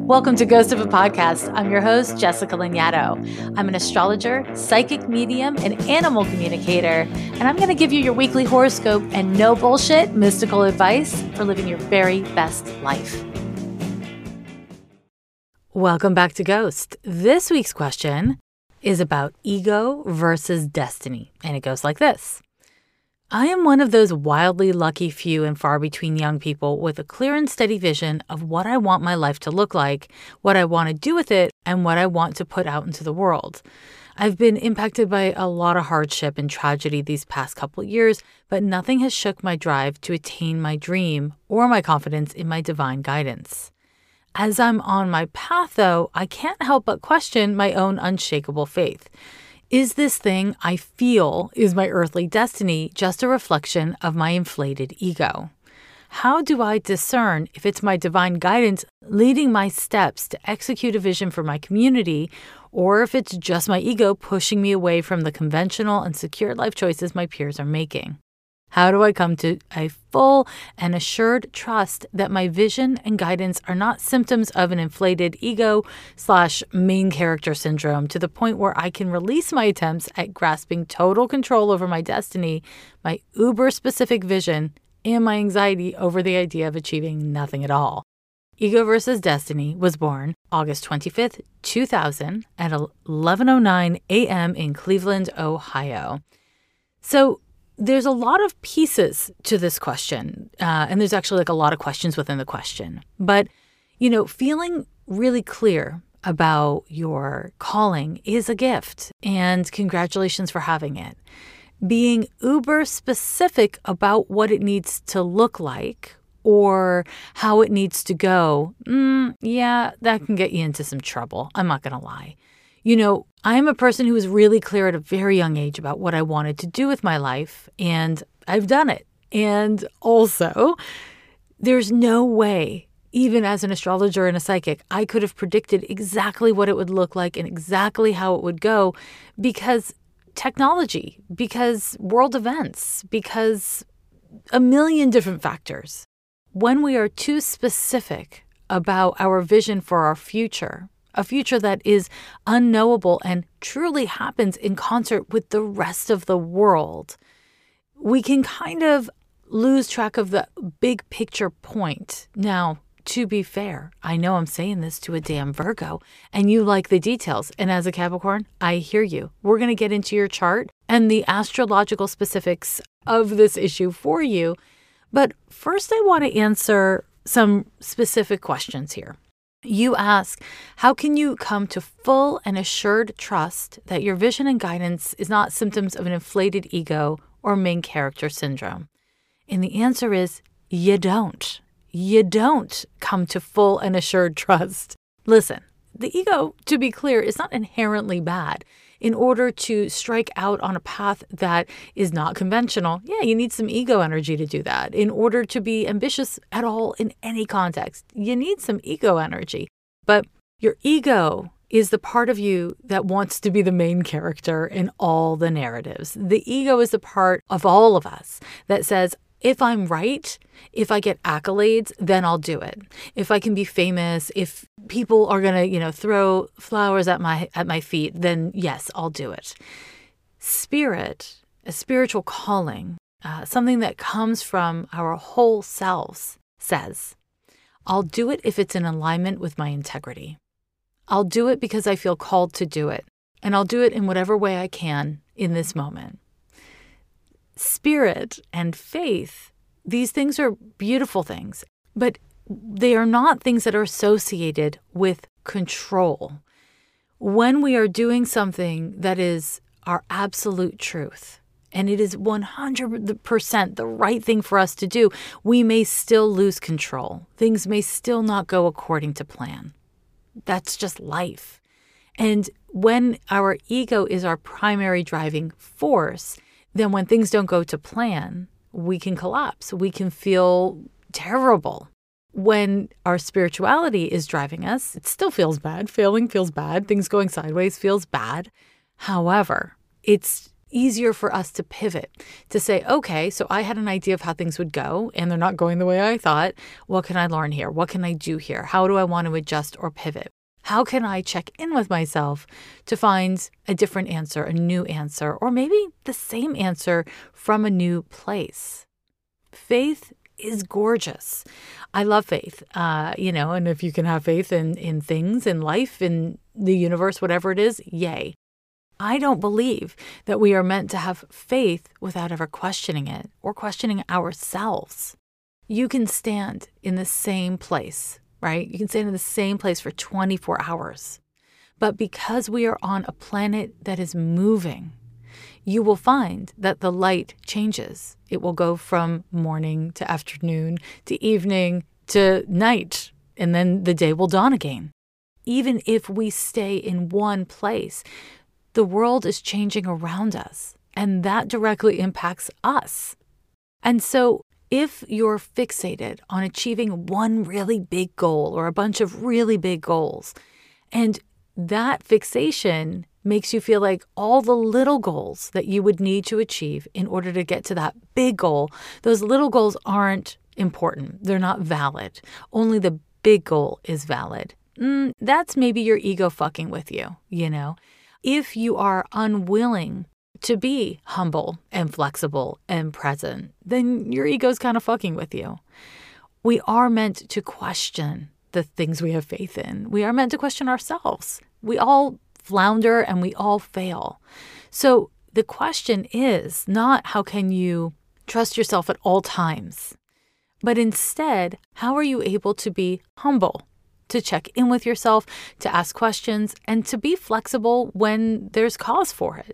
Welcome to Ghost of a Podcast. I'm your host, Jessica Lanyadoo. I'm an astrologer, psychic medium, and animal communicator, and I'm going to give you your weekly horoscope and no bullshit mystical advice for living your very best life. Welcome back to Ghost. This week's question is about ego versus destiny, and it goes like this. I am one of those wildly lucky few and far between young people with a clear and steady vision of what I want my life to look like, what I want to do with it, and what I want to put out into the world. I've been impacted by a lot of hardship and tragedy these past couple of years, but nothing has shook my drive to attain my dream or my confidence in my divine guidance. As I'm on my path, though, I can't help but question my own unshakable faith. Is this thing I feel is my earthly destiny just a reflection of my inflated ego? How do I discern if it's my divine guidance leading my steps to execute a vision for my community, or if it's just my ego pushing me away from the conventional and secure life choices my peers are making? How do I come to a full and assured trust that my vision and guidance are not symptoms of an inflated ego/main character syndrome to the point where I can release my attempts at grasping total control over my destiny, my uber-specific vision, and my anxiety over the idea of achieving nothing at all? Ego versus Destiny was born August 25th, 2000 at 11:09 a.m. in Cleveland, Ohio. So, there's a lot of pieces to this question, and there's actually a lot of questions within the question. But, feeling really clear about your calling is a gift, and congratulations for having it. Being uber specific about what it needs to look like or how it needs to go, that can get you into some trouble. I'm not going to lie. I'm a person who was really clear at a very young age about what I wanted to do with my life, and I've done it. And also, there's no way, even as an astrologer and a psychic, I could have predicted exactly what it would look like and exactly how it would go because technology, because world events, because a million different factors. When we are too specific about our vision for our future, a future that is unknowable and truly happens in concert with the rest of the world, we can kind of lose track of the big picture point. Now, to be fair, I know I'm saying this to a damn Virgo, and you like the details. And as a Capricorn, I hear you. We're going to get into your chart and the astrological specifics of this issue for you. But first, I want to answer some specific questions here. You ask, how can you come to full and assured trust that your vision and guidance is not symptoms of an inflated ego or main character syndrome? And the answer is, you don't. You don't come to full and assured trust. Listen, the ego, to be clear, is not inherently bad. In order to strike out on a path that is not conventional, you need some ego energy to do that. In order to be ambitious at all in any context, you need some ego energy. But your ego is the part of you that wants to be the main character in all the narratives. The ego is the part of all of us that says, if I'm right, if I get accolades, then I'll do it. If I can be famous, if people are going to, throw flowers at my feet, then yes, I'll do it. Spirit, a spiritual calling, something that comes from our whole selves, says, I'll do it if it's in alignment with my integrity. I'll do it because I feel called to do it, and I'll do it in whatever way I can in this moment. Spirit and faith, these things are beautiful things, but they are not things that are associated with control. When we are doing something that is our absolute truth, and it is 100% the right thing for us to do, we may still lose control. Things may still not go according to plan. That's just life. And when our ego is our primary driving force, then when things don't go to plan, we can collapse. We can feel terrible. When our spirituality is driving us, it still feels bad. Failing feels bad. Things going sideways feels bad. However, it's easier for us to pivot, to say, okay, so I had an idea of how things would go and they're not going the way I thought. What can I learn here? What can I do here? How do I want to adjust or pivot? How can I check in with myself to find a different answer, a new answer, or maybe the same answer from a new place? Faith is gorgeous. I love faith, and if you can have faith in things, in life, in the universe, whatever it is, yay. I don't believe that we are meant to have faith without ever questioning it or questioning ourselves. You can stand in the same place, right? You can stand in the same place for 24 hours. But because we are on a planet that is moving, you will find that the light changes. It will go from morning to afternoon to evening to night, and then the day will dawn again. Even if we stay in one place, the world is changing around us, and that directly impacts us. And so if you're fixated on achieving one really big goal or a bunch of really big goals, and that fixation makes you feel like all the little goals that you would need to achieve in order to get to that big goal, those little goals aren't important. They're not valid. Only the big goal is valid. That's maybe your ego fucking with you, If you are unwilling to be humble and flexible and present, then your ego's kind of fucking with you. We are meant to question the things we have faith in. We are meant to question ourselves. We all flounder and we all fail. So the question is not how can you trust yourself at all times, but instead, how are you able to be humble, to check in with yourself, to ask questions, and to be flexible when there's cause for it.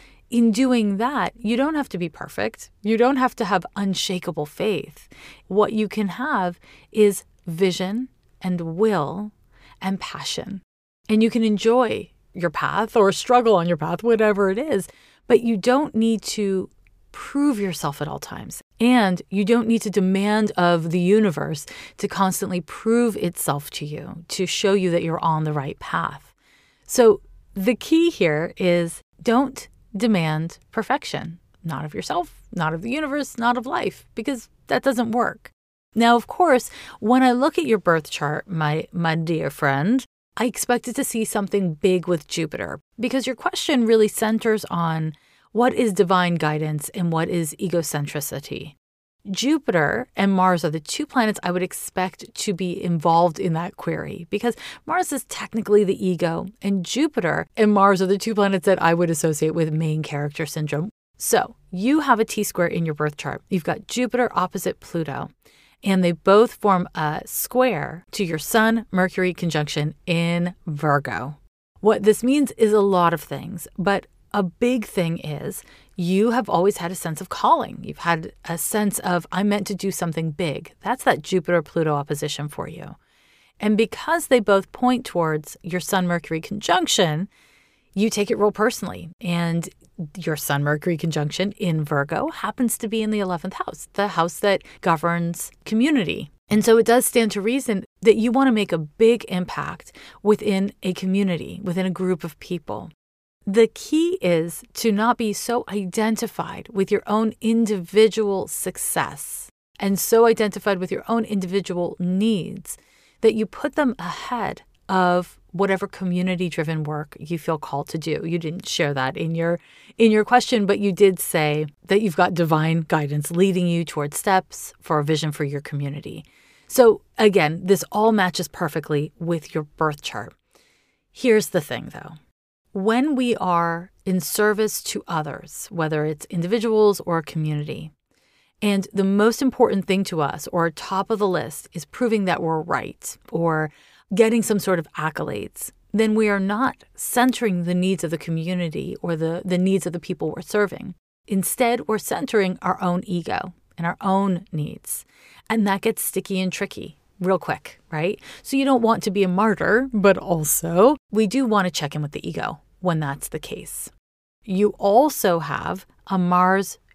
In doing that, you don't have to be perfect. You don't have to have unshakable faith. What you can have is vision and will and passion. And you can enjoy your path or struggle on your path, whatever it is, but you don't need to prove yourself at all times. And you don't need to demand of the universe to constantly prove itself to you, to show you that you're on the right path. So the key here is don't demand perfection, not of yourself, not of the universe, not of life, because that doesn't work. Now, of course, when I look at your birth chart, my dear friend, I expected to see something big with Jupiter, because your question really centers on what is divine guidance and what is egocentricity. Jupiter and Mars are the two planets I would expect to be involved in that query, because Mars is technically the ego, and Jupiter and Mars are the two planets that I would associate with main character syndrome. So you have a T-square in your birth chart. You've got Jupiter opposite Pluto, and they both form a square to your Sun, Mercury conjunction in Virgo. What this means is a lot of things, but a big thing is you have always had a sense of calling. You've had a sense of, I'm meant to do something big. That's that Jupiter-Pluto opposition for you. And because they both point towards your Sun-Mercury conjunction, you take it real personally. And your Sun-Mercury conjunction in Virgo happens to be in the 11th house, the house that governs community. And so it does stand to reason that you want to make a big impact within a community, within a group of people. The key is to not be so identified with your own individual success and so identified with your own individual needs that you put them ahead of whatever community-driven work you feel called to do. You didn't share that in your question, but you did say that you've got divine guidance leading you towards steps for a vision for your community. So again, this all matches perfectly with your birth chart. Here's the thing, though. When we are in service to others, whether it's individuals or a community, and the most important thing to us or top of the list is proving that we're right or getting some sort of accolades, then we are not centering the needs of the community or the needs of the people we're serving. Instead, we're centering our own ego and our own needs. And that gets sticky and tricky real quick, right? So you don't want to be a martyr, but also we do want to check in with the ego when that's the case. You also have a Mars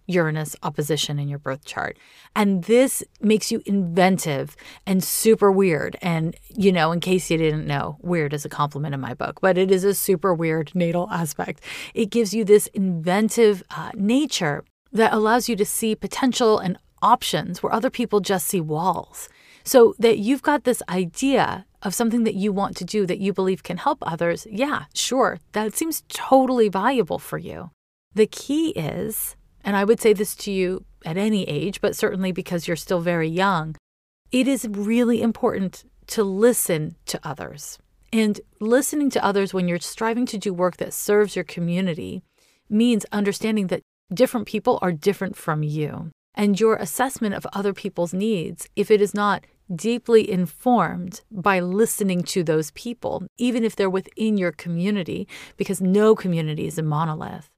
Uranus opposition in your birth chart. And this makes you inventive and super weird. And, in case you didn't know, weird is a compliment in my book, but it is a super weird natal aspect. It gives you this inventive nature that allows you to see potential and options where other people just see walls. So that you've got this idea of something that you want to do that you believe can help others. Yeah, sure. That seems totally valuable for you. The key is, and I would say this to you at any age, but certainly because you're still very young, it is really important to listen to others. And listening to others when you're striving to do work that serves your community means understanding that different people are different from you. And your assessment of other people's needs, if it is not deeply informed by listening to those people, even if they're within your community, because no community is a monolith,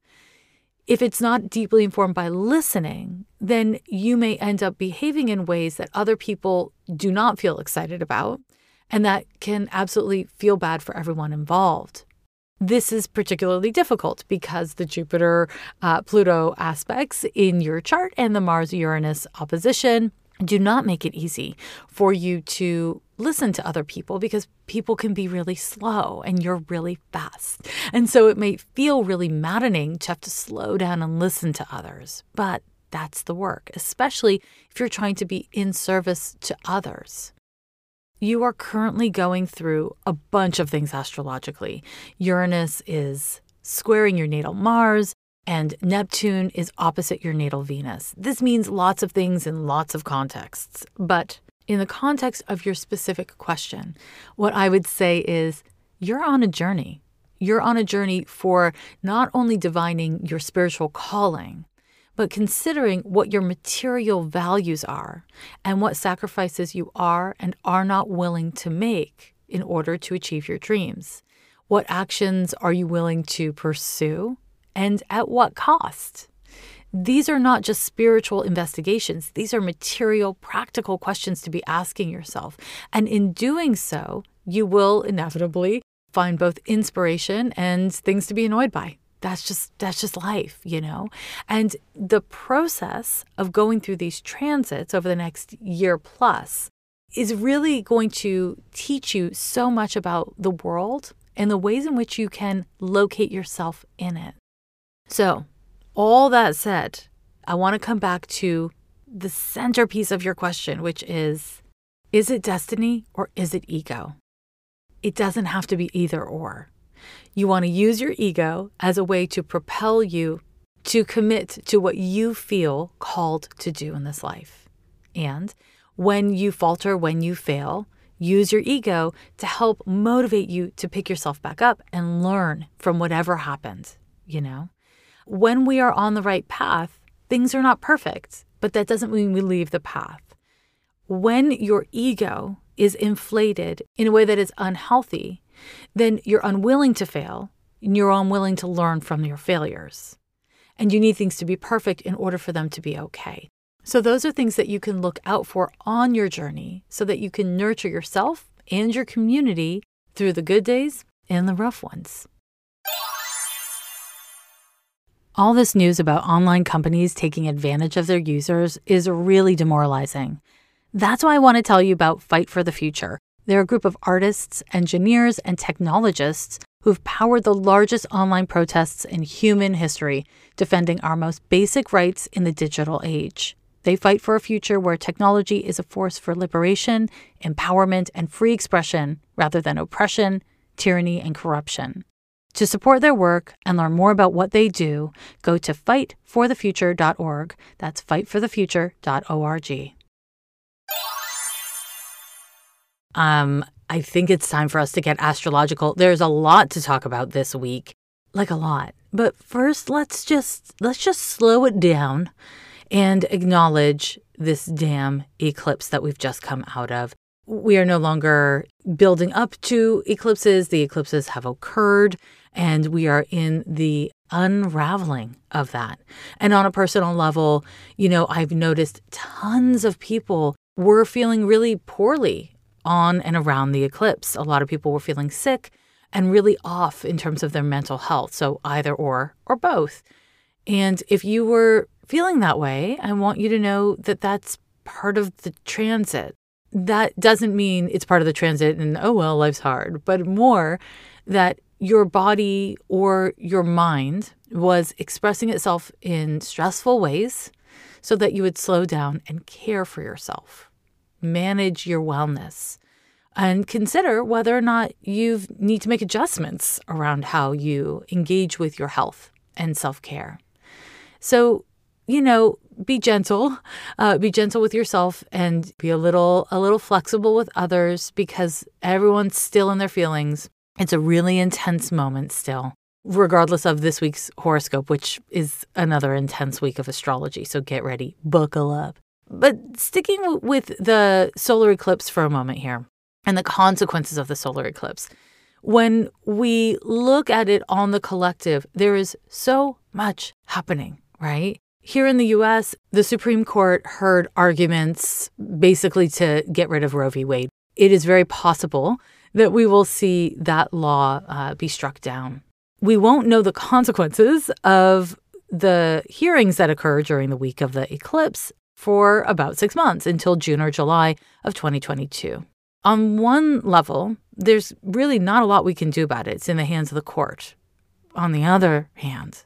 if it's not deeply informed by listening, then you may end up behaving in ways that other people do not feel excited about, and that can absolutely feel bad for everyone involved. This is particularly difficult because the Jupiter-Pluto aspects in your chart and the Mars-Uranus opposition do not make it easy for you to listen to other people, because people can be really slow and you're really fast. And so it may feel really maddening to have to slow down and listen to others. But that's the work, especially if you're trying to be in service to others. You are currently going through a bunch of things astrologically. Uranus is squaring your natal Mars, and Neptune is opposite your natal Venus. This means lots of things in lots of contexts. But in the context of your specific question, what I would say is you're on a journey. You're on a journey for not only divining your spiritual calling, but considering what your material values are and what sacrifices you are and are not willing to make in order to achieve your dreams. What actions are you willing to pursue, and at what cost? These are not just spiritual investigations. These are material, practical questions to be asking yourself. And in doing so, you will inevitably find both inspiration and things to be annoyed by. That's just life, And the process of going through these transits over the next year plus is really going to teach you so much about the world and the ways in which you can locate yourself in it. So, all that said, I want to come back to the centerpiece of your question, which is it destiny or is it ego? It doesn't have to be either or. You want to use your ego as a way to propel you to commit to what you feel called to do in this life. And when you falter, when you fail, use your ego to help motivate you to pick yourself back up and learn from whatever happened, When we are on the right path, things are not perfect, but that doesn't mean we leave the path. When your ego is inflated in a way that is unhealthy, then you're unwilling to fail and you're unwilling to learn from your failures. And you need things to be perfect in order for them to be okay. So those are things that you can look out for on your journey so that you can nurture yourself and your community through the good days and the rough ones. All this news about online companies taking advantage of their users is really demoralizing. That's why I want to tell you about Fight for the Future. They're a group of artists, engineers, and technologists who've powered the largest online protests in human history, defending our most basic rights in the digital age. They fight for a future where technology is a force for liberation, empowerment, and free expression rather than oppression, tyranny, and corruption. To support their work and learn more about what they do, go to fightforthefuture.org. That's fightforthefuture.org. I think it's time for us to get astrological. There's a lot to talk about this week, like a lot. But first, let's just slow it down and acknowledge this damn eclipse that we've just come out of. We are no longer building up to eclipses. The eclipses have occurred, and we are in the unraveling of that. And on a personal level, I've noticed tons of people were feeling really poorly on and around the eclipse. A lot of people were feeling sick and really off in terms of their mental health. So either or both. And if you were feeling that way, I want you to know that that's part of the transit. That doesn't mean it's part of the transit and, oh, well, life's hard, but more that your body or your mind was expressing itself in stressful ways so that you would slow down and care for yourself, manage your wellness, and consider whether or not you need to make adjustments around how you engage with your health and self-care. So, be gentle with yourself and be a little flexible with others because everyone's still in their feelings. It's a really intense moment still, regardless of this week's horoscope, which is another intense week of astrology. So get ready, buckle up. But sticking with the solar eclipse for a moment here and the consequences of the solar eclipse. When we look at it on the collective, there is so much happening, right? Here in the U.S., the Supreme Court heard arguments basically to get rid of Roe v. Wade. It is very possible that we will see that law be struck down. We won't know the consequences of the hearings that occur during the week of the eclipse for about 6 months until June or July of 2022. On one level, there's really not a lot we can do about it. It's in the hands of the court. On the other hand,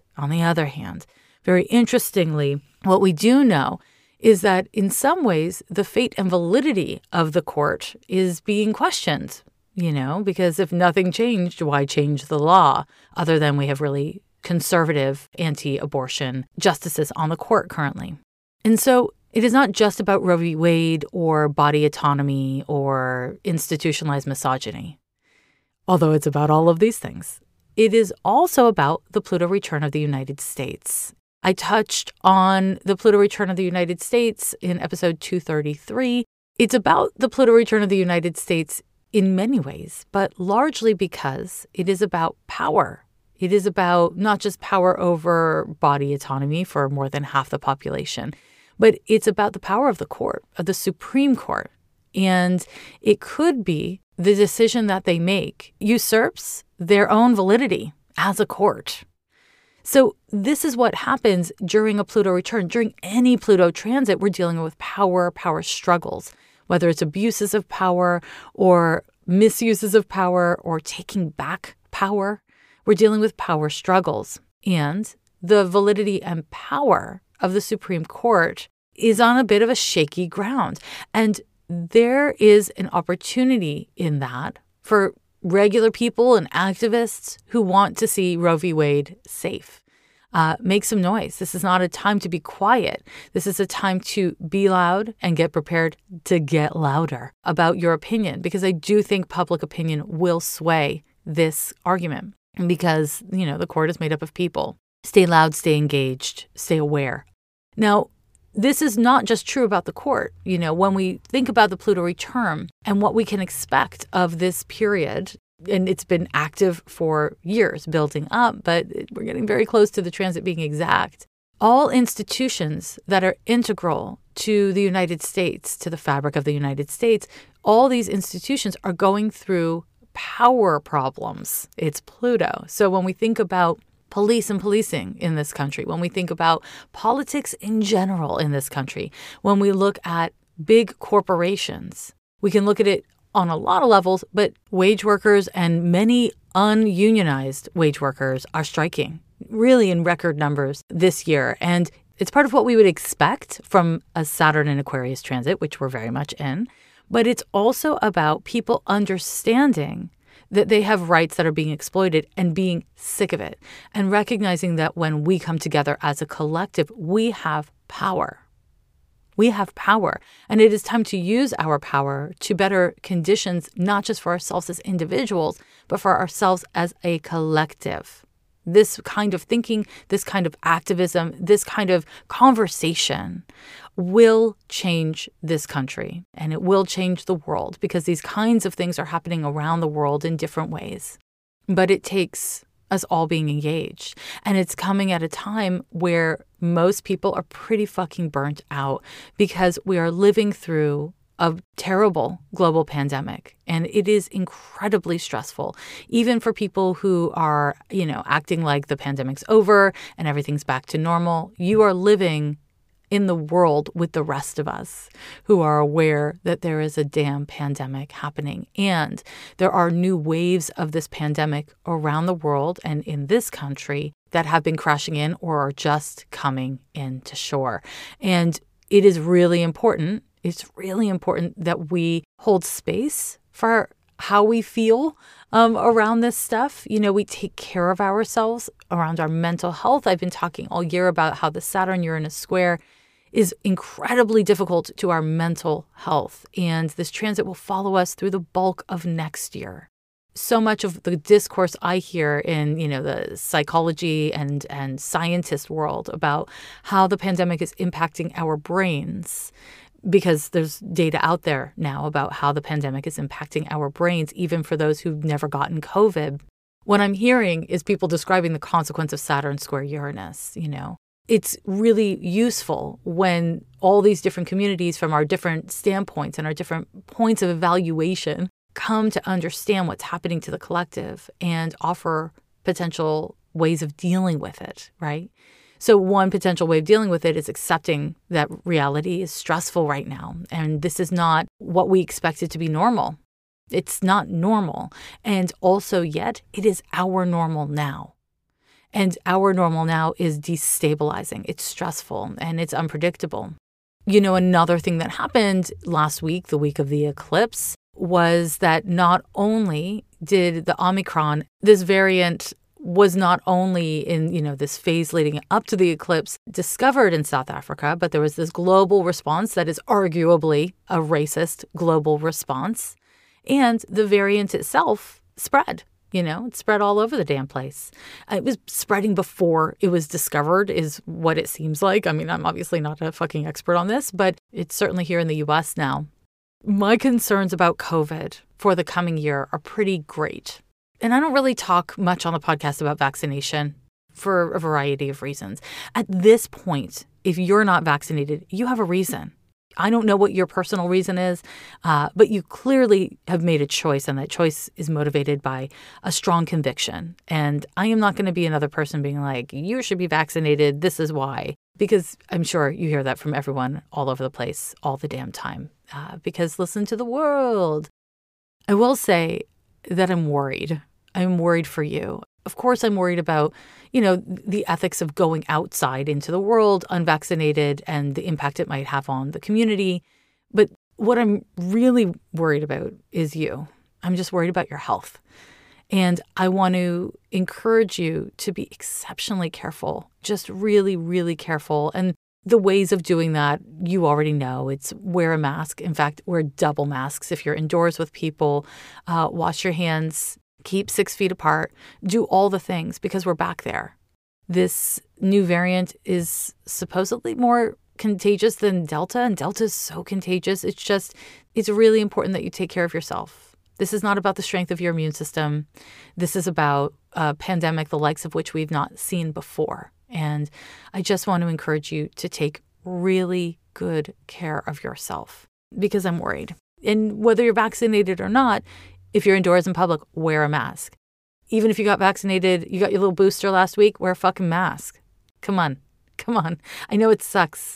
very interestingly, what we do know is that in some ways, the fate and validity of the court is being questioned, because if nothing changed, why change the law other than we have really conservative anti-abortion justices on the court currently. And so it is not just about Roe v. Wade or body autonomy or institutionalized misogyny, although it's about all of these things. It is also about the Pluto return of the United States. I touched on the Pluto return of the United States in episode 233. It's about the Pluto return of the United States in many ways, but largely because it is about power. It is about not just power over body autonomy for more than half the population, but it's about the power of the court, of the Supreme Court. And it could be the decision that they make usurps their own validity as a court. So this is what happens during a Pluto return. During any Pluto transit, we're dealing with power struggles, whether it's abuses of power or misuses of power or taking back power. We're dealing with power struggles. And the validity and power of the Supreme Court is on a bit of a shaky ground. And there is an opportunity in that for regular people and activists who want to see Roe v. Wade safe. Make some noise. This is not a time to be quiet. This is a time to be loud and get prepared to get louder about your opinion, because I do think public opinion will sway this argument because, the court is made up of people. Stay loud, stay engaged, stay aware. Now, this is not just true about the court. When we think about the Pluto return and what we can expect of this period, and it's been active for years building up, but we're getting very close to the transit being exact. All institutions that are integral to the United States, to the fabric of the United States, all these institutions are going through power problems. It's Pluto. So when we think about police and policing in this country, when we think about politics in general in this country, when we look at big corporations, we can look at it on a lot of levels, but wage workers and many ununionized wage workers are striking really in record numbers this year. And it's part of what we would expect from a Saturn in Aquarius transit, which we're very much in. But it's also about people understanding that they have rights that are being exploited and being sick of it, and recognizing that when we come together as a collective, we have power. We have power, and it is time to use our power to better conditions, not just for ourselves as individuals, but for ourselves as a collective. This kind of thinking, this kind of activism, this kind of conversation will change this country, and it will change the world, because these kinds of things are happening around the world in different ways. But it takes us all being engaged. And it's coming at a time where most people are pretty fucking burnt out because we are living through a terrible global pandemic. And it is incredibly stressful, even for people who are, acting like the pandemic's over and everything's back to normal. You are living in the world with the rest of us who are aware that there is a damn pandemic happening. And there are new waves of this pandemic around the world and in this country that have been crashing in or are just coming into shore. And it is really important. It's really important that we hold space for how we feel around this stuff. We take care of ourselves around our mental health. I've been talking all year about how the Saturn-Uranus square is incredibly difficult to our mental health. And this transit will follow us through the bulk of next year. So much of the discourse I hear in, the psychology and scientist world about how the pandemic is impacting our brains, because there's data out there now about how the pandemic is impacting our brains, even for those who've never gotten COVID. What I'm hearing is people describing the consequence of Saturn square Uranus, It's really useful when all these different communities from our different standpoints and our different points of evaluation come to understand what's happening to the collective and offer potential ways of dealing with it, right? So one potential way of dealing with it is accepting that reality is stressful right now. And this is not what we expected to be normal. It's not normal. And also yet, it is our normal now. And our normal now is destabilizing. It's stressful and it's unpredictable. Another thing that happened last week, the week of the eclipse, was that not only did the Omicron, this variant was not only in, this phase leading up to the eclipse discovered in South Africa, but there was this global response that is arguably a racist global response. And the variant itself spread. It spread all over the damn place. It was spreading before it was discovered is what it seems like. I mean, I'm obviously not a fucking expert on this, but it's certainly here in the U.S. now. My concerns about COVID for the coming year are pretty great. And I don't really talk much on the podcast about vaccination for a variety of reasons. At this point, if you're not vaccinated, you have a reason. I don't know what your personal reason is, but you clearly have made a choice, and that choice is motivated by a strong conviction. And I am not going to be another person being like, you should be vaccinated, this is why. Because I'm sure you hear that from everyone all over the place all the damn time. Because listen to the world. I will say that I'm worried. I'm worried for you. Of course, I'm worried about, the ethics of going outside into the world unvaccinated and the impact it might have on the community. But what I'm really worried about is you. I'm just worried about your health. And I want to encourage you to be exceptionally careful, just really, really careful. And the ways of doing that, you already know. It's wear a mask. In fact, wear double masks if you're indoors with people. Wash your hands. Keep 6 feet apart. Do all the things because we're back there. This new variant is supposedly more contagious than Delta, and Delta is so contagious. It's really important that you take care of yourself. This is not about the strength of your immune system. This is about a pandemic the likes of which we've not seen before. And I just want to encourage you to take really good care of yourself because I'm worried. And whether you're vaccinated or not, if you're indoors in public, wear a mask. Even if you got vaccinated, you got your little booster last week, wear a fucking mask. Come on. I know it sucks.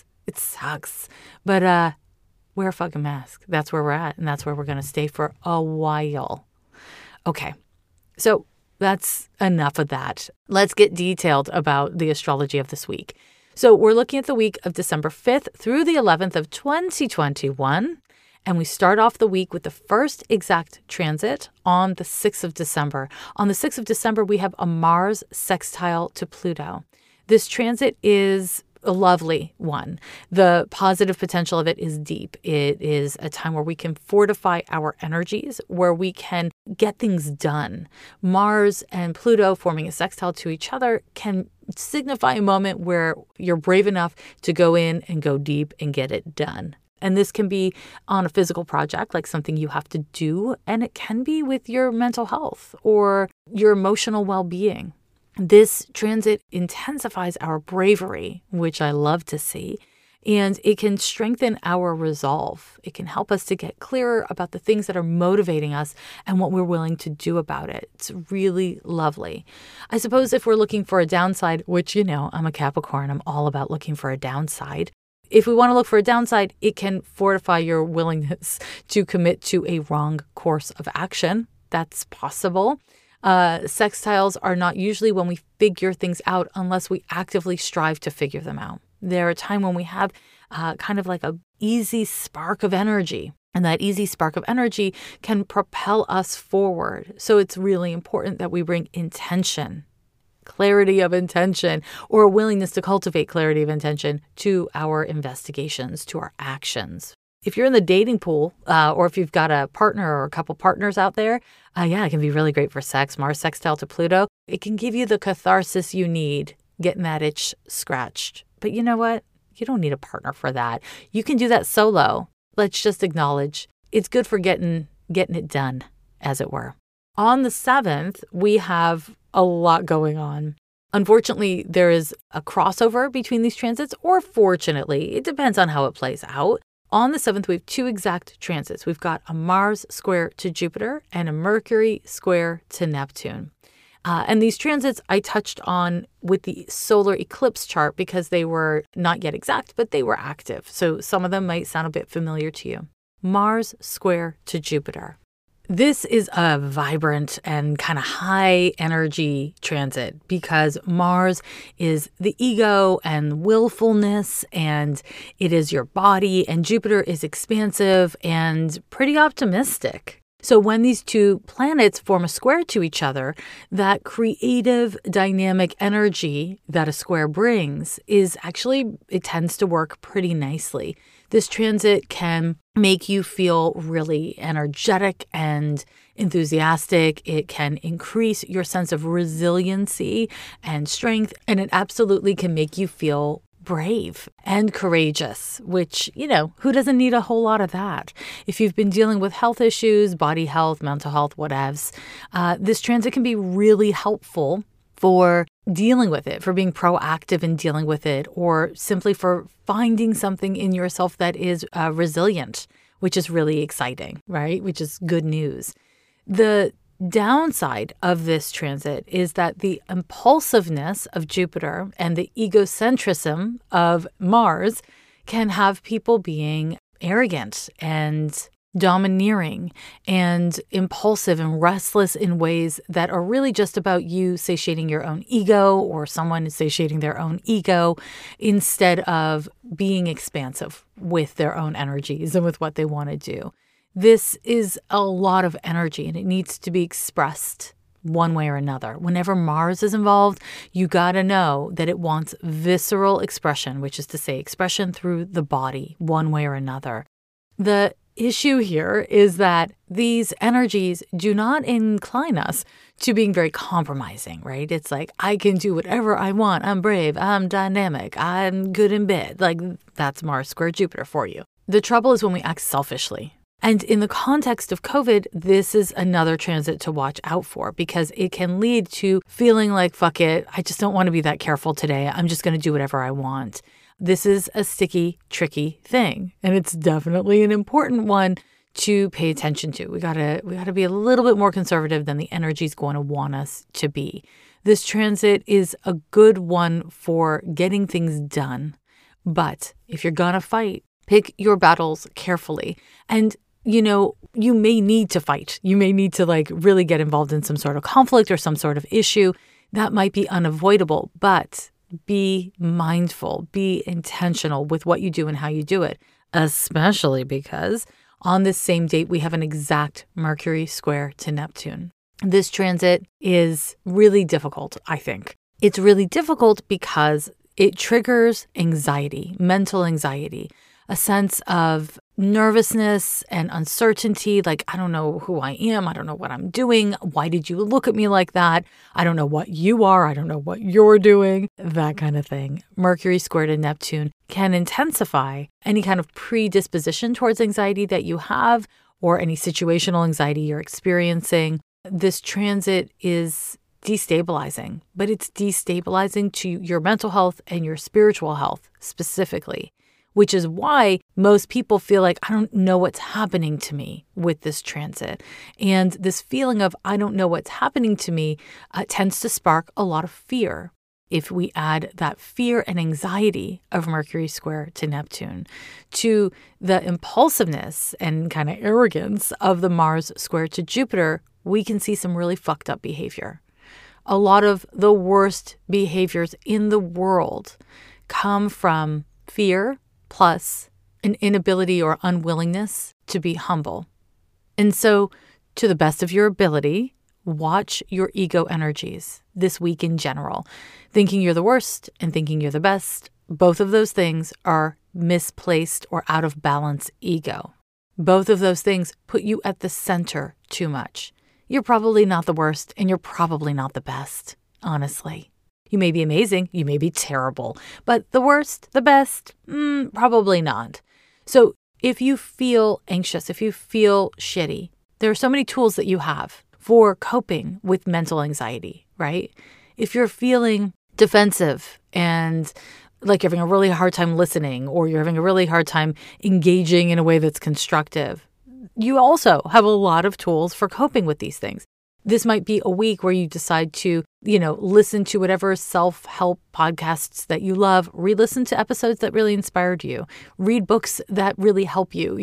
But wear a fucking mask. That's where we're at, and that's where we're going to stay for a while. Okay, so that's enough of that. Let's get detailed about the astrology of this week. So we're looking at the week of December 5th through the 11th of 2021. And we start off the week with the first exact transit on the 6th of December. On the 6th of December, we have a Mars sextile to Pluto. This transit is a lovely one. The positive potential of it is deep. It is a time where we can fortify our energies, where we can get things done. Mars and Pluto forming a sextile to each other can signify a moment where you're brave enough to go in and go deep and get it done. And this can be on a physical project, like something you have to do, and it can be with your mental health or your emotional well-being. This transit intensifies our bravery, which I love to see, and it can strengthen our resolve. It can help us to get clearer about the things that are motivating us and what we're willing to do about it. It's really lovely. I suppose if we're looking for a downside, which, I'm a Capricorn, I'm all about looking for a downside. If we want to look for a downside, it can fortify your willingness to commit to a wrong course of action. That's possible. Sextiles are not usually when we figure things out unless we actively strive to figure them out. They're a time when we have kind of like a easy spark of energy. And that easy spark of energy can propel us forward. So it's really important that we bring intention, clarity of intention, or a willingness to cultivate clarity of intention to our investigations, to our actions. If you're in the dating pool, or if you've got a partner or a couple partners out there, it can be really great for sex. Mars sextile to Pluto, it can give you the catharsis you need, getting that itch scratched. But you know what? You don't need a partner for that. You can do that solo. Let's just acknowledge it's good for getting it done, as it were. On the 7th, we have a lot going on. Unfortunately, there is a crossover between these transits, or fortunately, it depends on how it plays out. On the 7th, we have 2 exact transits. We've got a Mars square to Jupiter and a Mercury square to Neptune. And these transits I touched on with the solar eclipse chart because they were not yet exact, but they were active. So some of them might sound a bit familiar to you. Mars square to Jupiter. This is a vibrant and kind of high energy transit because Mars is the ego and willfulness, and it is your body, and Jupiter is expansive and pretty optimistic. So when these 2 planets form a square to each other, that creative, dynamic energy that a square brings is actually, it tends to work pretty nicely. This transit can make you feel really energetic and enthusiastic. It can increase your sense of resiliency and strength, and it absolutely can make you feel brave and courageous, which, who doesn't need a whole lot of that? If you've been dealing with health issues, body health, mental health, whatevs, this transit can be really helpful for dealing with it, for being proactive in dealing with it, or simply for finding something in yourself that is resilient, which is really exciting, right? Which is good news. The downside of this transit is that the impulsiveness of Jupiter and the egocentrism of Mars can have people being arrogant and domineering and impulsive and restless in ways that are really just about you satiating your own ego, or someone satiating their own ego, instead of being expansive with their own energies and with what they want to do. This is a lot of energy, and it needs to be expressed one way or another. Whenever Mars is involved, you got to know that it wants visceral expression, which is to say expression through the body, one way or another. The issue here is that these energies do not incline us to being very compromising, right? It's like, I can do whatever I want. I'm brave. I'm dynamic. I'm good in bed. Like, that's Mars square Jupiter for you. The trouble is when we act selfishly. And in the context of COVID, this is another transit to watch out for, because it can lead to feeling like, fuck it, I just don't want to be that careful today. I'm just going to do whatever I want. This is a sticky, tricky thing, and it's definitely an important one to pay attention to. We gotta be a little bit more conservative than the energy is going to want us to be. This transit is a good one for getting things done, but if you're gonna fight, pick your battles carefully. And you may need to fight. You may need to really get involved in some sort of conflict or some sort of issue. That might be unavoidable, but be mindful, be intentional with what you do and how you do it, especially because on this same date, we have an exact Mercury square to Neptune. This transit is really difficult, I think. It's really difficult because it triggers anxiety, mental anxiety, a sense of nervousness and uncertainty, like, I don't know who I am. I don't know what I'm doing. Why did you look at me like that? I don't know what you are. I don't know what you're doing. That kind of thing. Mercury square to Neptune can intensify any kind of predisposition towards anxiety that you have, or any situational anxiety you're experiencing. This transit is destabilizing, but it's destabilizing to your mental health and your spiritual health specifically, which is why most people feel like, I don't know what's happening to me with this transit. And this feeling of, I don't know what's happening to me, tends to spark a lot of fear. if we add that fear and anxiety of Mercury square to Neptune to the impulsiveness and kind of arrogance of the Mars square to Jupiter, we can see some really fucked up behavior. A lot of the worst behaviors in the world come from fear plus an inability or unwillingness to be humble. And so, to the best of your ability, watch your ego energies this week in general. Thinking you're the worst and thinking you're the best, both of those things are misplaced or out of balance ego. Both of those things put you at the center too much. You're probably not the worst and you're probably not the best, honestly. You may be amazing, you may be terrible, but the worst, the best, probably not. So if you feel anxious, if you feel shitty, there are so many tools that you have for coping with mental anxiety, right? If you're feeling defensive and like you're having a really hard time listening, or you're having a really hard time engaging in a way that's constructive, you also have a lot of tools for coping with these things. This might be a week where you decide to, listen to whatever self-help podcasts that you love, re-listen to episodes that really inspired you, read books that really help you,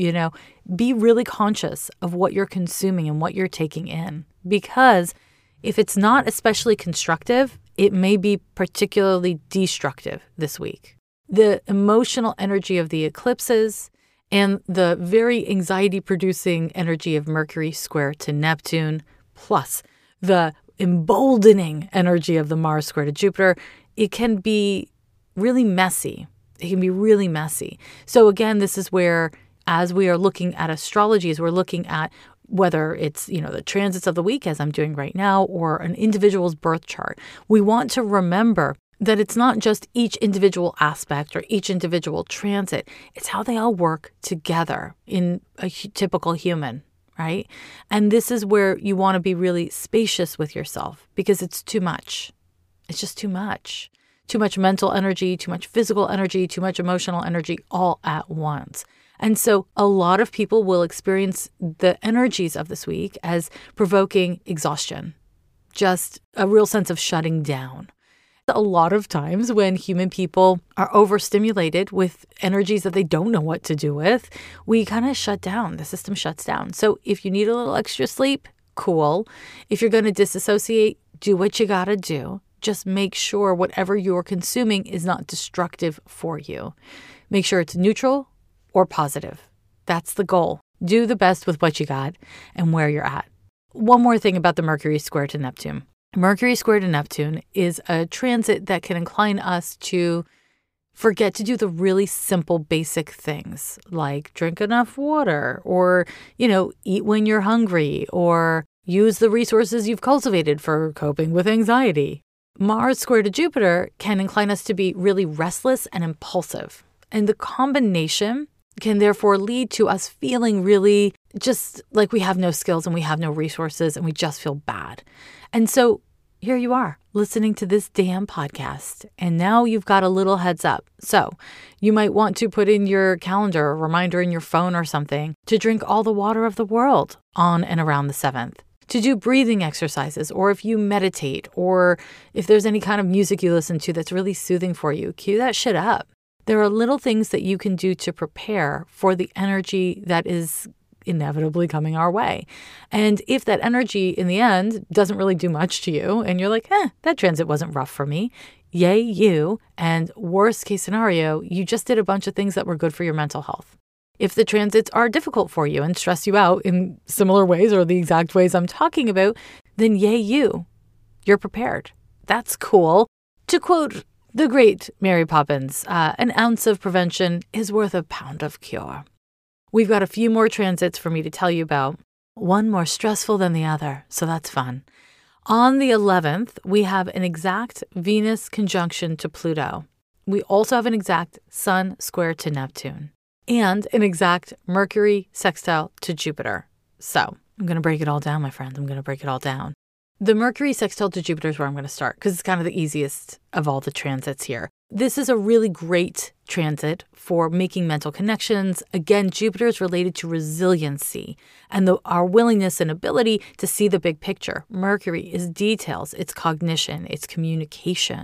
be really conscious of what you're consuming and what you're taking in. Because if it's not especially constructive, it may be particularly destructive this week. The emotional energy of the eclipses and the very anxiety-producing energy of Mercury square to Neptune, plus the emboldening energy of the Mars square to Jupiter, it can be really messy. It can be really messy. So again, this is where, as we are looking at astrology, as we're looking at whether it's, the transits of the week, as I'm doing right now, or an individual's birth chart, we want to remember that it's not just each individual aspect or each individual transit. It's how they all work together in a typical human, right? And this is where you want to be really spacious with yourself, because it's too much. It's just too much. Too much mental energy, too much physical energy, too much emotional energy all at once. And so a lot of people will experience the energies of this week as provoking exhaustion, just a real sense of shutting down. A lot of times when human people are overstimulated with energies that they don't know what to do with, we kind of shut down. The system shuts down. So if you need a little extra sleep, cool. If you're going to disassociate, do what you got to do. Just make sure whatever you're consuming is not destructive for you. Make sure it's neutral or positive. That's the goal. Do the best with what you got and where you're at. One more thing about the Mercury square to Neptune. Mercury square to Neptune is a transit that can incline us to forget to do the really simple, basic things like drink enough water or, eat when you're hungry or use the resources you've cultivated for coping with anxiety. Mars square to Jupiter can incline us to be really restless and impulsive. And the combination can therefore lead to us feeling really just like we have no skills and we have no resources and we just feel bad. And so here you are listening to this damn podcast, and now you've got a little heads up. So you might want to put in your calendar, a reminder in your phone or something, to drink all the water of the world on and around the 7th, to do breathing exercises, or if you meditate, or if there's any kind of music you listen to that's really soothing for you, cue that shit up. There are little things that you can do to prepare for the energy that is inevitably coming our way. And if that energy in the end doesn't really do much to you and you're like, that transit wasn't rough for me, yay you. And worst case scenario, you just did a bunch of things that were good for your mental health. If the transits are difficult for you and stress you out in similar ways or the exact ways I'm talking about, then yay you. You're prepared. That's cool. To quote the great Mary Poppins, an ounce of prevention is worth a pound of cure. We've got a few more transits for me to tell you about, one more stressful than the other, so that's fun. On the 11th, we have an exact Venus conjunction to Pluto. We also have an exact Sun square to Neptune and an exact Mercury sextile to Jupiter. So I'm going to break it all down, my friends. I'm going to break it all down. The Mercury sextile to Jupiter is where I'm going to start because it's kind of the easiest of all the transits here. This is a really great transit for making mental connections. Again, Jupiter is related to resiliency and our willingness and ability to see the big picture. Mercury is details, it's cognition, it's communication.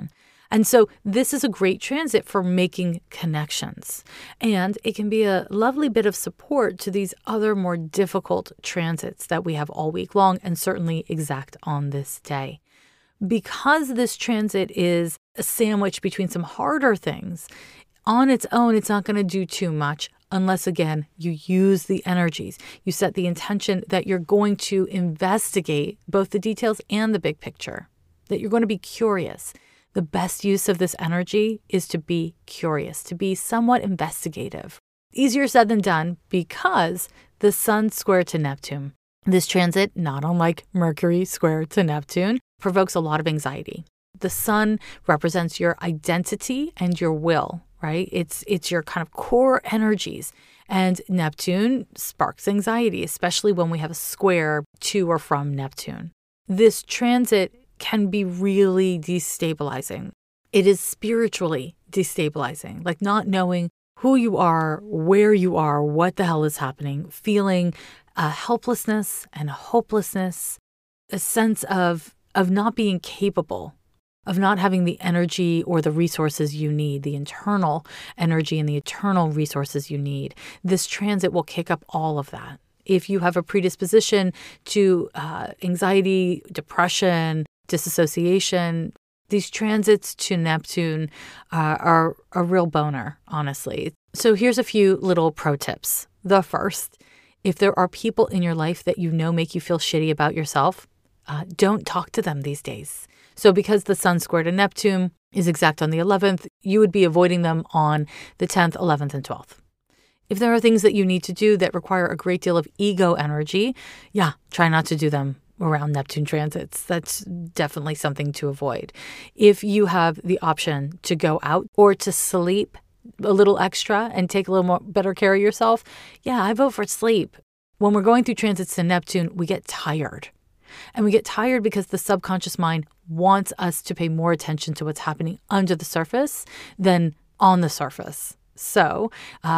And so this is a great transit for making connections. And it can be a lovely bit of support to these other more difficult transits that we have all week long and certainly exact on this day. Because this transit is a sandwich between some harder things, on its own, it's not going to do too much unless, again, you use the energies. You set the intention that you're going to investigate both the details and the big picture, that you're going to be curious. The best use of this energy is to be curious, to be somewhat investigative. Easier said than done because the Sun square to Neptune. This transit, not unlike Mercury square to Neptune, provokes a lot of anxiety. The Sun represents your identity and your will, right? It's your kind of core energies. And Neptune sparks anxiety, especially when we have a square to or from Neptune. This transit can be really destabilizing. It is spiritually destabilizing, like not knowing who you are, where you are, what the hell is happening, feeling a helplessness and a hopelessness, a sense of not being capable, of not having the energy or the resources you need, the internal energy and the internal resources you need. This transit will kick up all of that. If you have a predisposition to anxiety, depression, disassociation, these transits to Neptune are a real boner, honestly. So here's a few little pro tips. The first, if there are people in your life that you know make you feel shitty about yourself, don't talk to them these days. So because the Sun square to Neptune is exact on the 11th, you would be avoiding them on the 10th, 11th, and 12th. If there are things that you need to do that require a great deal of ego energy, try not to do them around Neptune transits. That's definitely something to avoid. If you have the option to go out or to sleep a little extra and take a little more better care of yourself, I vote for sleep. When we're going through transits to Neptune, we get tired. And we get tired because the subconscious mind wants us to pay more attention to what's happening under the surface than on the surface. So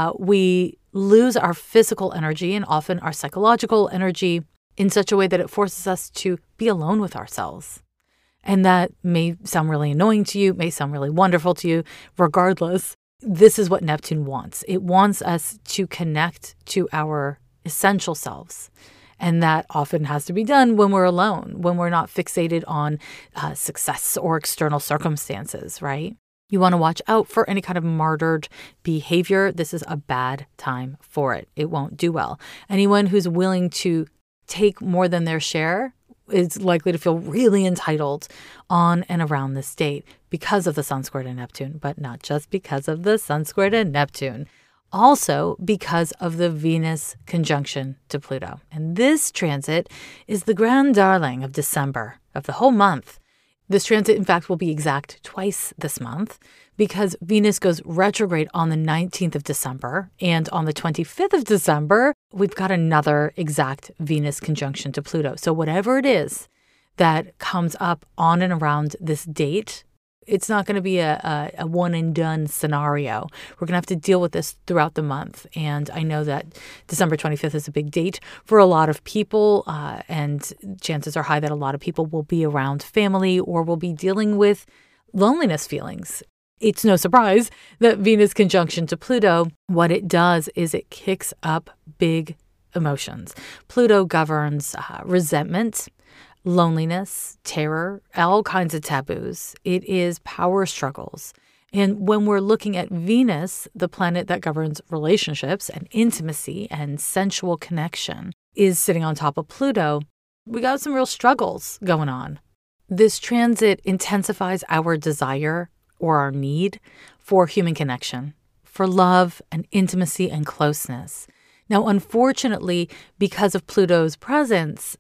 we lose our physical energy and often our psychological energy in such a way that it forces us to be alone with ourselves. And that may sound really annoying to you, may sound really wonderful to you. Regardless, this is what Neptune wants. It wants us to connect to our essential selves. And that often has to be done when we're alone, when we're not fixated on success or external circumstances, right? You want to watch out for any kind of martyred behavior. This is a bad time for it. It won't do well. Anyone who's willing to take more than their share is likely to feel really entitled on and around this date because of the Sun square to Neptune, but not just because of the Sun square to Neptune. Also because of the Venus conjunction to Pluto. And this transit is the grand darling of December, of the whole month. This transit, in fact, will be exact twice this month because Venus goes retrograde on the 19th of December. And on the 25th of December, we've got another exact Venus conjunction to Pluto. So whatever it is that comes up on and around this date, it's not going to be a one and done scenario. We're going to have to deal with this throughout the month. And I know that December 25th is a big date for a lot of people. And chances are high that a lot of people will be around family or will be dealing with loneliness feelings. It's no surprise that Venus conjunction to Pluto, what it does is it kicks up big emotions. Pluto governs resentment, loneliness, terror, all kinds of taboos. It is power struggles. And when we're looking at Venus, the planet that governs relationships and intimacy and sensual connection, is sitting on top of Pluto, we got some real struggles going on. This transit intensifies our desire or our need for human connection, for love and intimacy and closeness. Now, unfortunately, because of Pluto's presence,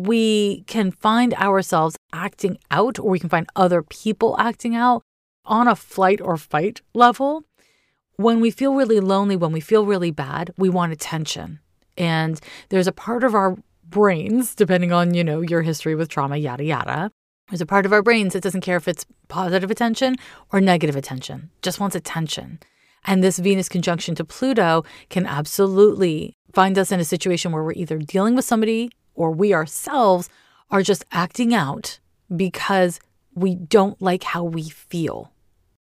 we can find ourselves acting out, or we can find other people acting out on a flight or fight level. When we feel really lonely, when we feel really bad, we want attention. And there's a part of our brains, depending on, your history with trauma, yada, yada. There's a part of our brains that doesn't care if it's positive attention or negative attention, just wants attention. And this Venus conjunction to Pluto can absolutely find us in a situation where we're either dealing with somebody or we ourselves are just acting out because we don't like how we feel.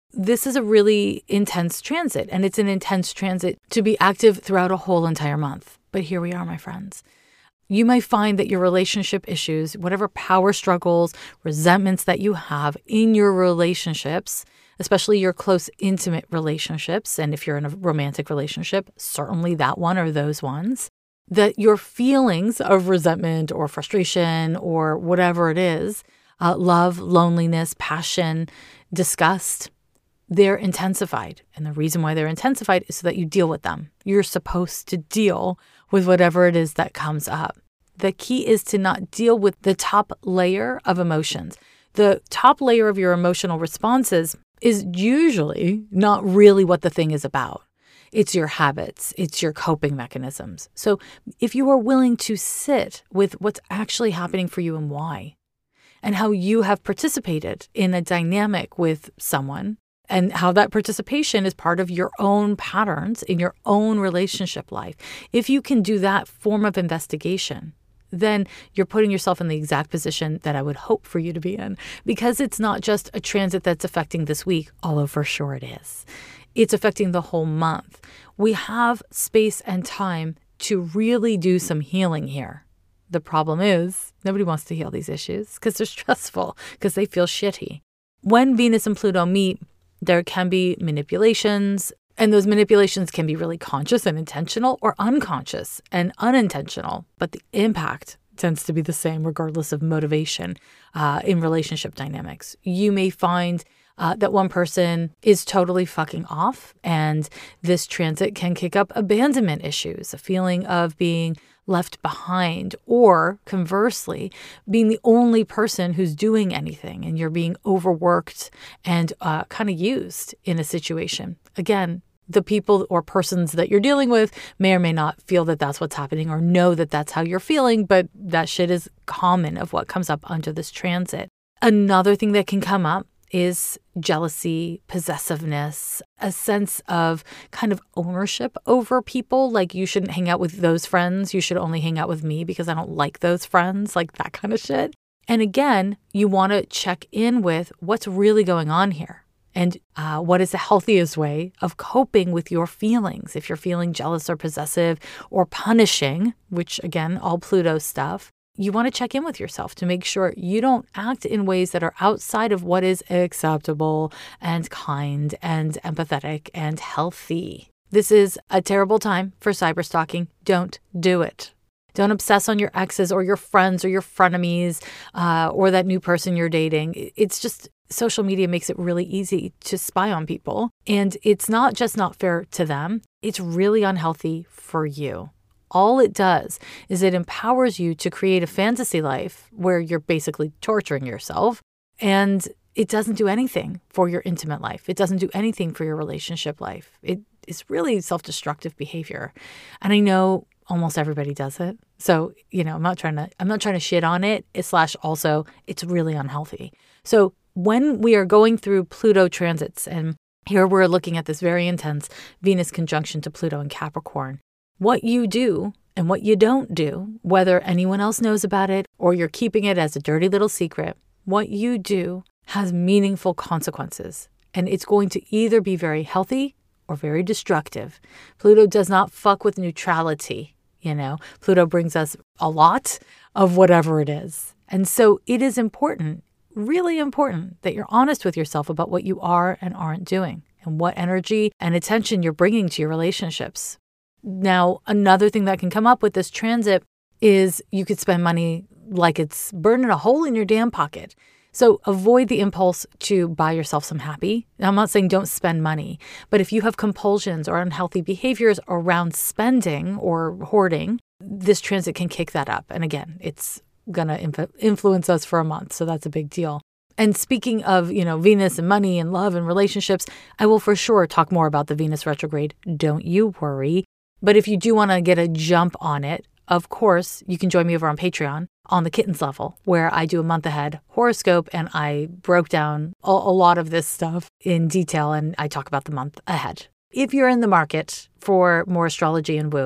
this is a really intense transit, and it's an intense transit to be active throughout a whole entire month. But here we are, my friends. You may find that your relationship issues, whatever power struggles, resentments that you have in your relationships, especially your close, intimate relationships, and if you're in a romantic relationship, certainly that one or those ones, that your feelings of resentment or frustration or whatever it is, love, loneliness, passion, disgust, they're intensified. And the reason why they're intensified is so that you deal with them. You're supposed to deal with whatever it is that comes up. The key is to not deal with the top layer of emotions. The top layer of your emotional responses is usually not really what the thing is about. It's your habits. It's your coping mechanisms. So if you are willing to sit with what's actually happening for you and why, and how you have participated in a dynamic with someone, and how that participation is part of your own patterns in your own relationship life. If you can do that form of investigation, then you're putting yourself in the exact position that I would hope for you to be in, because it's not just a transit that's affecting this week, although for sure it is. It's affecting the whole month. We have space and time to really do some healing here. The problem is nobody wants to heal these issues because they're stressful, because they feel shitty. When Venus and Pluto meet, there can be manipulations, and those manipulations can be really conscious and intentional or unconscious and unintentional, but the impact tends to be the same regardless of motivation in relationship dynamics. You may find that one person is totally fucking off, and this transit can kick up abandonment issues, a feeling of being left behind, or conversely, being the only person who's doing anything and you're being overworked and kind of used in a situation. Again, the people or persons that you're dealing with may or may not feel that that's what's happening or know that that's how you're feeling, but that shit is common of what comes up under this transit. Another thing that can come up is jealousy, possessiveness, a sense of kind of ownership over people. Like, you shouldn't hang out with those friends. You should only hang out with me because I don't like those friends, like that kind of shit. And again, you want to check in with what's really going on here and what is the healthiest way of coping with your feelings. If you're feeling jealous or possessive or punishing, which again, all Pluto stuff, you want to check in with yourself to make sure you don't act in ways that are outside of what is acceptable and kind and empathetic and healthy. This is a terrible time for cyberstalking. Don't do it. Don't obsess on your exes or your friends or your frenemies or that new person you're dating. It's just, social media makes it really easy to spy on people. And it's not just not fair to them. It's really unhealthy for you. All it does is it empowers you to create a fantasy life where you're basically torturing yourself, and it doesn't do anything for your intimate life. It doesn't do anything for your relationship life. It is really self-destructive behavior. And I know almost everybody does it. So, I'm not trying to shit on it. / also, it's really unhealthy. So when we are going through Pluto transits, and here we're looking at this very intense Venus conjunction to Pluto in Capricorn, what you do and what you don't do, whether anyone else knows about it or you're keeping it as a dirty little secret, what you do has meaningful consequences. And it's going to either be very healthy or very destructive. Pluto does not fuck with neutrality. Pluto brings us a lot of whatever it is. And so it is important, really important, that you're honest with yourself about what you are and aren't doing and what energy and attention you're bringing to your relationships. Now, another thing that can come up with this transit is you could spend money like it's burning a hole in your damn pocket. So avoid the impulse to buy yourself some happy. Now, I'm not saying don't spend money, but if you have compulsions or unhealthy behaviors around spending or hoarding, this transit can kick that up. And again, it's going to influence us for a month. So that's a big deal. And speaking of, Venus and money and love and relationships, I will for sure talk more about the Venus retrograde. Don't you worry. But if you do want to get a jump on it, of course, you can join me over on Patreon on the Kittens level, where I do a month ahead horoscope and I broke down a lot of this stuff in detail and I talk about the month ahead. If you're in the market for more astrology and woo,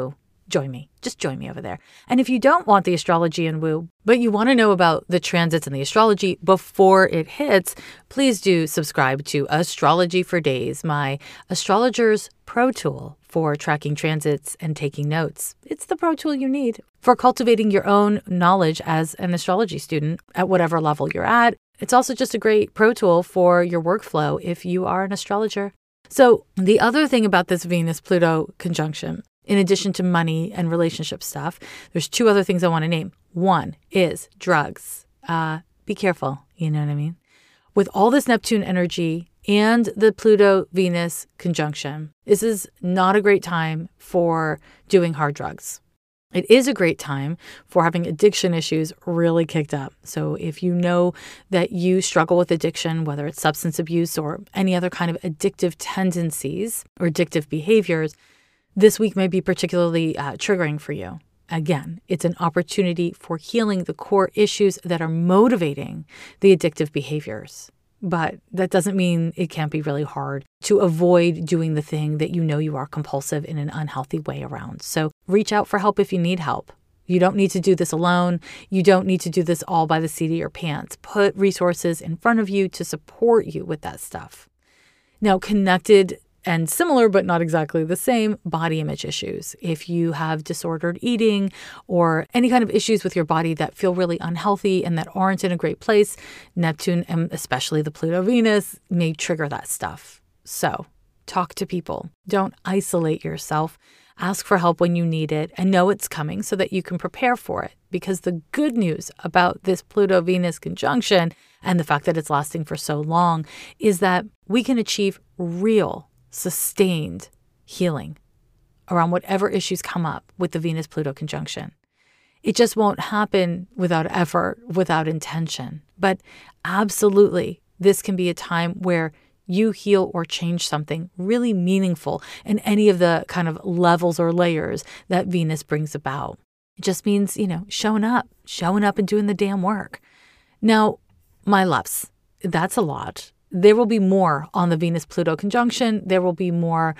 join me. Just join me over there. And if you don't want the astrology and woo, but you want to know about the transits and the astrology before it hits, please do subscribe to Astrology for Days, my astrologer's pro tool for tracking transits and taking notes. It's the pro tool you need for cultivating your own knowledge as an astrology student at whatever level you're at. It's also just a great pro tool for your workflow if you are an astrologer. So the other thing about this Venus-Pluto conjunction, in addition to money and relationship stuff, there's two other things I want to name. One is drugs. Be careful, you know what I mean? With all this Neptune energy and the Pluto-Venus conjunction, this is not a great time for doing hard drugs. It is a great time for having addiction issues really kicked up. So if you know that you struggle with addiction, whether it's substance abuse or any other kind of addictive tendencies or addictive behaviors, this week may be particularly triggering for you. Again, it's an opportunity for healing the core issues that are motivating the addictive behaviors. But that doesn't mean it can't be really hard to avoid doing the thing that you know you are compulsive in an unhealthy way around. So reach out for help if you need help. You don't need to do this alone. You don't need to do this all by the seat of your pants. Put resources in front of you to support you with that stuff. Now, connected and similar, but not exactly the same, body image issues. If you have disordered eating or any kind of issues with your body that feel really unhealthy and that aren't in a great place, Neptune and especially the Pluto-Venus may trigger that stuff. So talk to people. Don't isolate yourself. Ask for help when you need it and know it's coming so that you can prepare for it. Because the good news about this Pluto-Venus conjunction and the fact that it's lasting for so long is that we can achieve real sustained healing around whatever issues come up with the Venus-Pluto conjunction. It just won't happen without effort, without intention. But absolutely, this can be a time where you heal or change something really meaningful in any of the kind of levels or layers that Venus brings about. It just means, showing up and doing the damn work. Now, my loves, that's a lot. There will be more on the Venus-Pluto conjunction. There will be more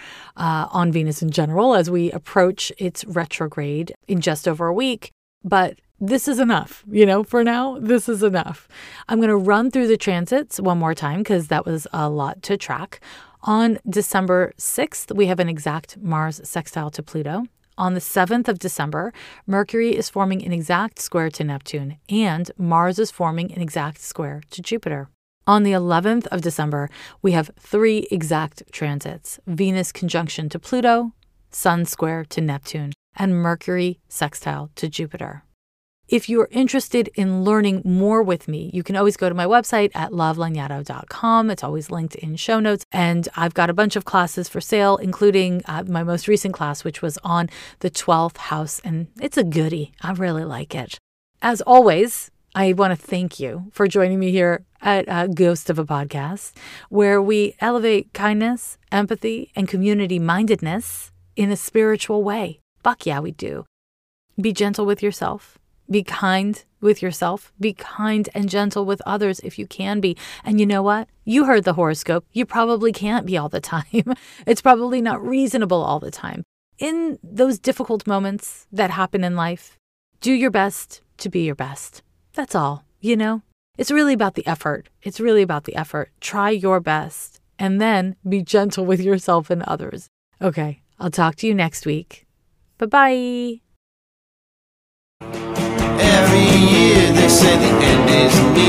on Venus in general as we approach its retrograde in just over a week. But this is enough, for now, this is enough. I'm going to run through the transits one more time because that was a lot to track. On December 6th, we have an exact Mars sextile to Pluto. On the 7th of December, Mercury is forming an exact square to Neptune, and Mars is forming an exact square to Jupiter. On the 11th of December, we have 3 exact transits: Venus conjunction to Pluto, Sun square to Neptune, and Mercury sextile to Jupiter. If you're interested in learning more with me, you can always go to my website at lovelanyadoo.com. It's always linked in show notes. And I've got a bunch of classes for sale, including my most recent class, which was on the 12th house. And it's a goodie. I really like it. As always, I want to thank you for joining me here at Ghost of a Podcast, where we elevate kindness, empathy, and community-mindedness in a spiritual way. Fuck yeah, we do. Be gentle with yourself. Be kind with yourself. Be kind and gentle with others if you can be. And you know what? You heard the horoscope. You probably can't be all the time. It's probably not reasonable all the time. In those difficult moments that happen in life, do your best to be your best. That's all, It's really about the effort. Try your best and then be gentle with yourself and others. Okay, I'll talk to you next week. Bye-bye. Every year they say the end is near.